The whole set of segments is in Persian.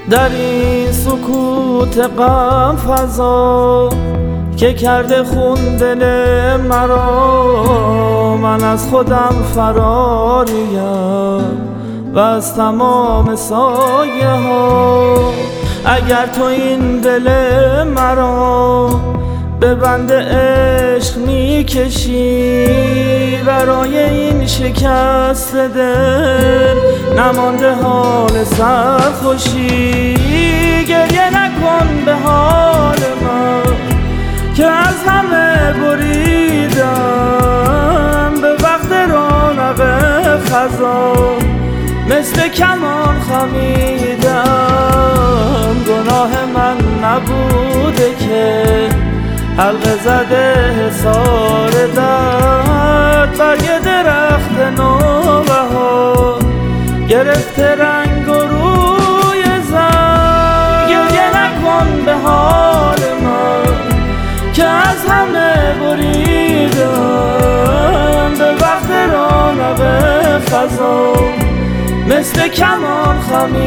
در این سکوت غم فضا که کرده خون دل مرا، من از خودم فراریم و از تمام سایه ها. اگر تو این دل مرا به بند عشق میکشی، برای این شکست دل نمانده حال سرخوشی. گریه نکن به حال من که از همه بریدم، به وقت رونق خزان مثل کمان خمیدم. گناه من نبوده که حلقه زده حصار درد، برگ درخت نوبهار گرفته رنگ و روی زرد. گریه نکن به حال من که از همه بریدم، به وقت رونق خزان مثل کمان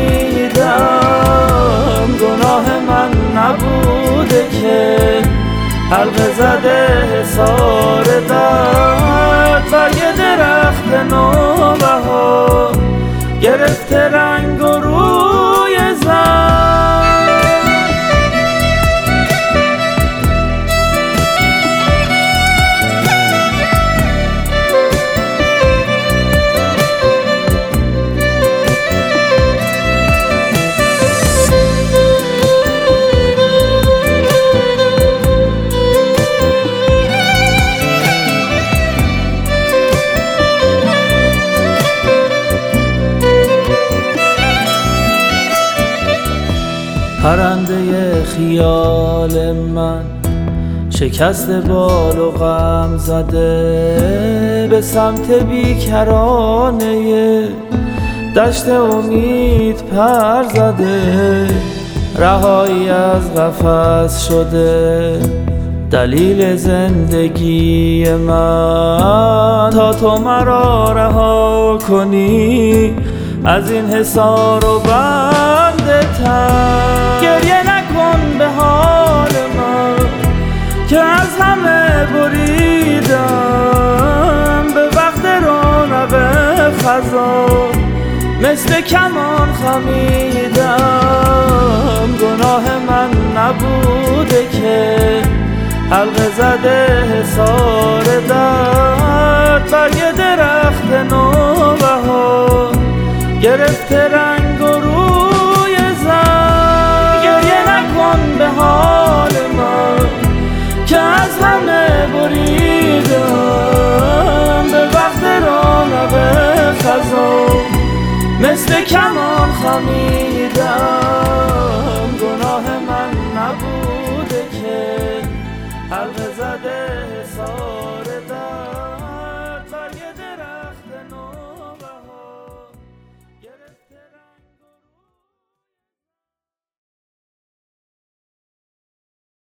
خمیدم. گناه من نبوده که حلقه زده حصار درد، برگ درخت نوبهار گرفته رنگ و روی زرد. پرنده خیال من شکست بال و غم زده، به سمت بیکرانه دشت امید پر زده. رهایی از قفس شده دلیل زندگی من، تا تو مرا رها کنی از این حصار و بند تن. گریه نکن به حال من که از همه بریدم، به وقت رونق خزان مثل کمان خمیدم. گناه من نبوده که حلقه زده حصار درد، برگ درخت نوبهار گرفته رنگ و روی زرد. گریه نکن به حال من که از همه بریدم، به وقت رونق خزان مثل کمان خمیدم.